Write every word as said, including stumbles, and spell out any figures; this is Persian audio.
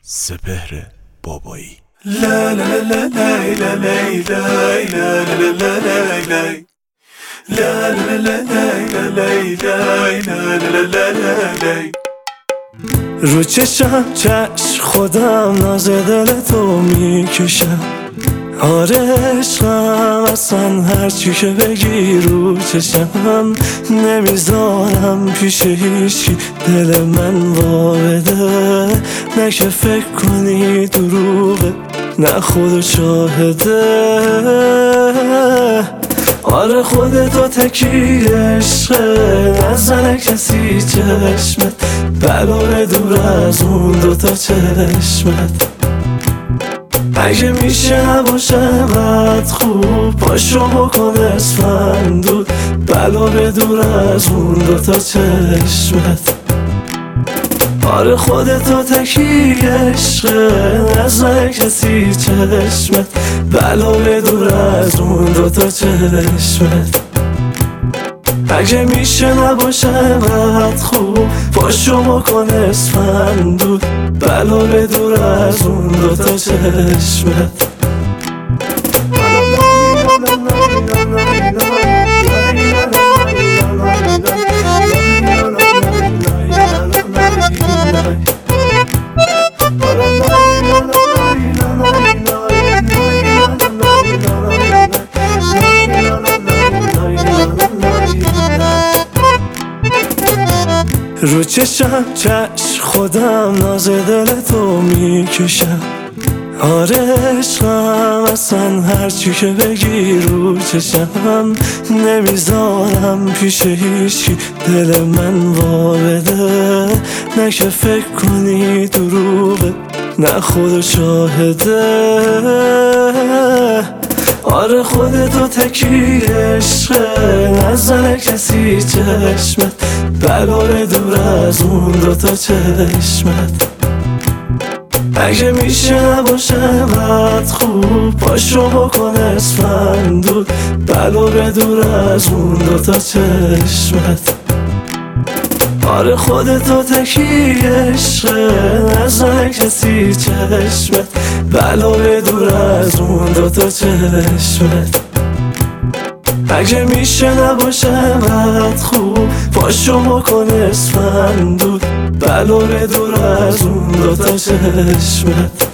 سپهر بابایی. لا لا لا لا لا لا لا لا لا لا لا لا. رو چشم چشم خودم ناز دل تو میکشم. آره عشقم اصلا هرچی که بگی رو چشم نمیذارم پیش هیچی دل من وارده. نه که فکر کنی دروغه نه خود شاهده. آره خودتو تکی عشقه نزنه کسی چشمت بلاره دور از اون دوتا چشمت. اگه میشه نباشمت خوب پاشو بکن اسفندود بلاره دور از اون دوتا چشمت. آره خودتو تکی عشقه نزنه کسی چشمت بلاره دور از اون دوتا چشمت. اگه میشه نباشمت خوب پاشو بکن اسفندود بلاره دور از اون دوتا چشمت. رو چشم چشم خودم ناز دل تو میکشم. آره عشقم اصلا هرچی که بگی رو چشم نمیذارم پیش هیچی دل من وارده. نه که فکر کنی دروغه نه خود شاهده. آره خودتو تکی عشقه نزنه کسی چشمت بلاره دور از اون دوتا چشمت. اگه میشه نباشمت خوب پاشو بکن اسفندود بلاره دور از اون دوتا چشمت. آره خودتو تکی عشقه نزنه کسی چشمت بلاره دور از اون دوتا چشمت. اگه میشه نباشمت خوب پاشو بکن اسفندود بلاره دور از اون دوتا چشمت.